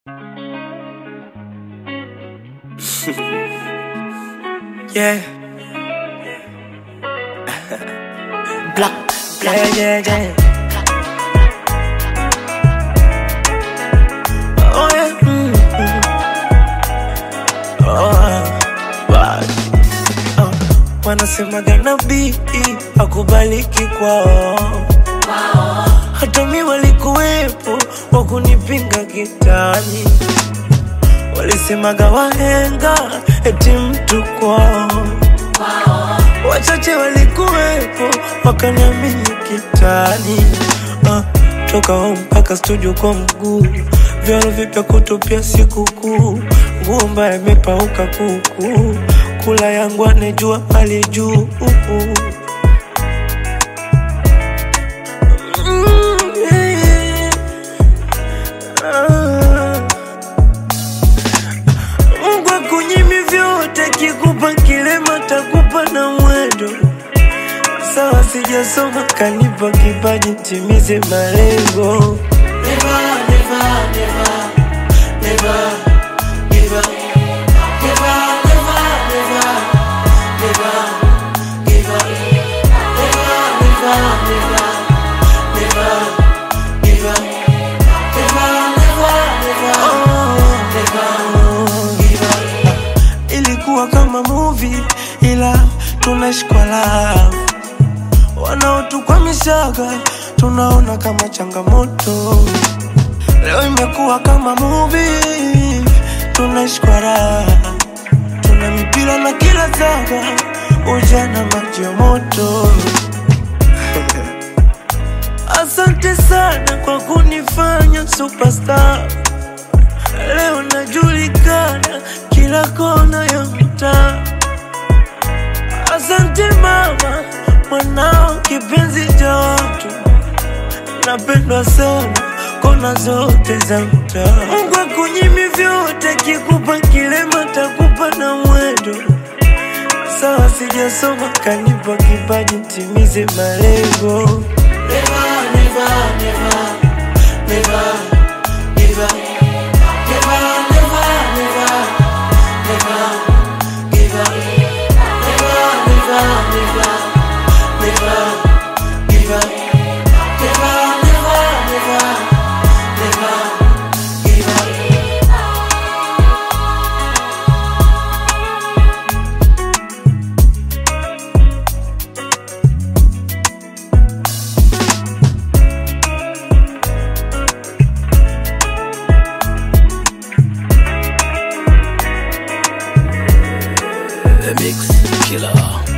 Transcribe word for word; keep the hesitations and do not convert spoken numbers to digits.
Yeah. Black, black, yeah, yeah, yeah. Oh yeah. Mm, mm. Oh, bad. Oh, wanasemaga nabii akubaliki kwao, hata mi walikuwepo wakunipinga kitani. Walisemaga wahenga eti mtu kwao, wachache walikuwepo wakaniamini kitani. uh, Toka home mpaka studio kwa mguu, vyaro vipya kutupia sikukuu, nguo mbaya imepauka kuku, kula yangu anejua hali juu. Mm, yeah. Ah. Mungu akunyimi vyote, kikupa kilema takupa na mwendo. Sawa sijasoma kanipa kipaji timize malengo. Never, never, never, never give up. Never, never, never, never give up. Never, never, never, never give up. Never, never, never, never give up. Ilikuwa kama movie ila tunaishi kwa love, wanaotukwamishaga tunaona kama changamoto. Leo imekuwa kama movie, tunaishi kwa raha, tuna mipira na kila zaga, ujana maji ya moto. Asante sana kwa kunifanya superstar, leo najulikana kila kona ya mtaa. Asante mama, mwanao kipenzi cha watu, napendwa sana kona zote za mtaa. Mungu akunyimi vyote, kikupa kilema takupa na mwendo. Sawa sijasoma kanipa kipaji timize malengo. Never, never, never, never give up. Never, never, never, never give up. Never, never, never, never give up. Never, never, never, never give up. The Mix Killer.